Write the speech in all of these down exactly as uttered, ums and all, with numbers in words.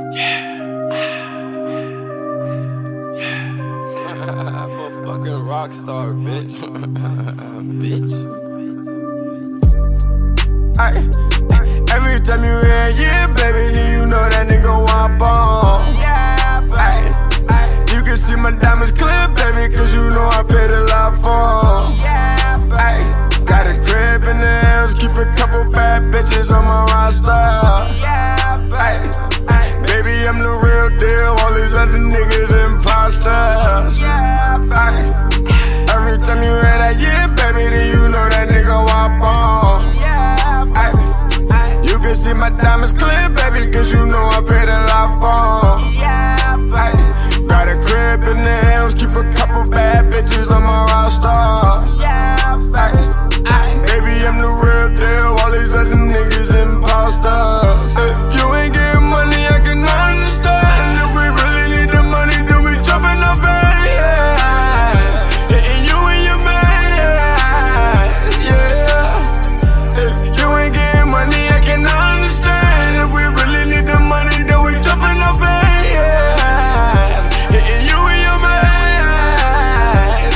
Yeah. Yeah. I'm a fucking rock star, bitch. Bitch. Ay, every time you hear yeah, baby, then you know that nigga want on. Yeah, baby. You can see my diamonds clear, baby, cause you know I paid a lot for 'em. Yeah, baby. Got a crib in the hills, keep a couple bad bitches on my roster. Yeah, baby. Baby, I'm the real deal, all these other niggas imposters. Yeah, baby. Every time you hear that, yeah, baby, then you know that nigga want on. Yeah, baby. You can see my diamonds clear, baby, cause you know I paid a lot for 'em. Yeah, baby. Got a crib in the hills, keep a couple bad bitches on my roster. Yeah, baby. Baby, I'm the real deal, all these other niggas imposters. If you ain't getting money, I can understand. If we really need the money, then we jumping up in, yeah. Hitting you and your man, yeah. If you ain't getting money, I can understand. If we really need the money, then we jumping up in, yeah. Hitting you and your man,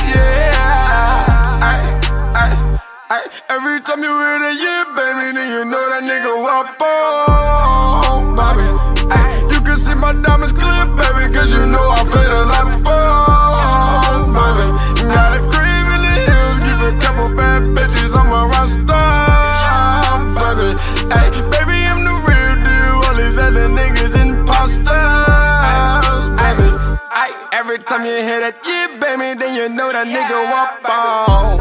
yeah. Ay, ay, ay. Every time you hear that, yeah, baby, then you know that nigga walk on, baby. Ay, you can see my diamonds clear, baby, cause you know I paid a lot for 'em, baby. Got a crib in the hills, give a couple bad bitches on my roster, baby. Ay, baby, I'm the real deal, all these other niggas imposters, baby. Ay, every time you hear that, yeah, baby, then you know that nigga walk on.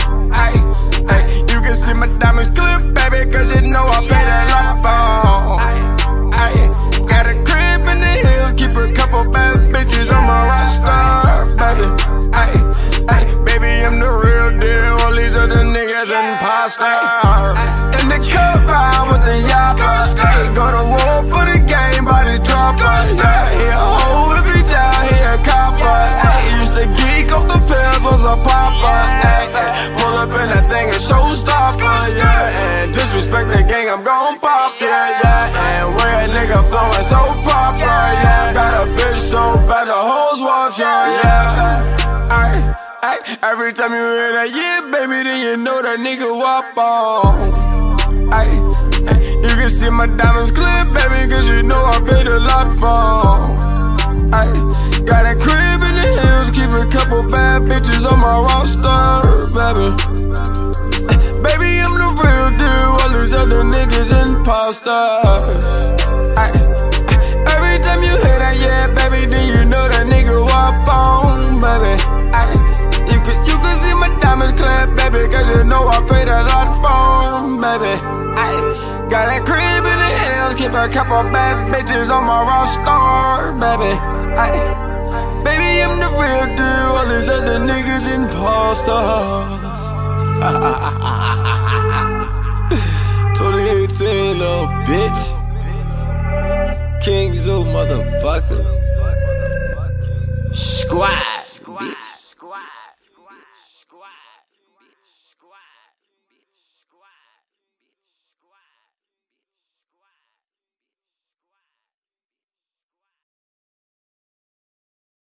You can see my diamonds clear, baby, cause you know I paid a lot for 'em. Ay, got a crib in the hills, keep a couple bad bitches on my roster, baby. Ay, ay, baby, I'm the real deal, all these other niggas imposters. In the cup ride with the yappers, ay, go to war for the game, body droppers. Yeah, he a hoe if he down, he a copper. Ay, used to geek off the pills, was a popper. Ay, ay, pull up in that thing and showstopper, yeah. And disrespect the gang, I'm gon' pop, yeah, yeah. And where a nigga flowing so proper, yeah. Got a bitch so bad the hoes watch her, yeah. Ay, ay, every time you hear that, yeah, baby, then you know that nigga wop on. Ay, ay, you can see my diamonds clear, baby, cause you know I paid a lot for 'em. Ay, got a crib in the hills, keep a couple bad bitches on my roster, baby. Baby, I'm the real deal, all these other niggas imposters. Ay, every time you hear that, yeah, baby, then you know that nigga wop on, baby. Ay, you can, you can see my diamonds clear, baby, cause you know I paid a lot for 'em, baby. Ay, got a crib in the hills, keep a couple bad bitches on my roster, baby. Ay, baby, I'm the real deal, all these other niggas imposters. twenty eighteen, little bitch. King Zoo, motherfucker. Squad, bitch. Squad, squad, squad.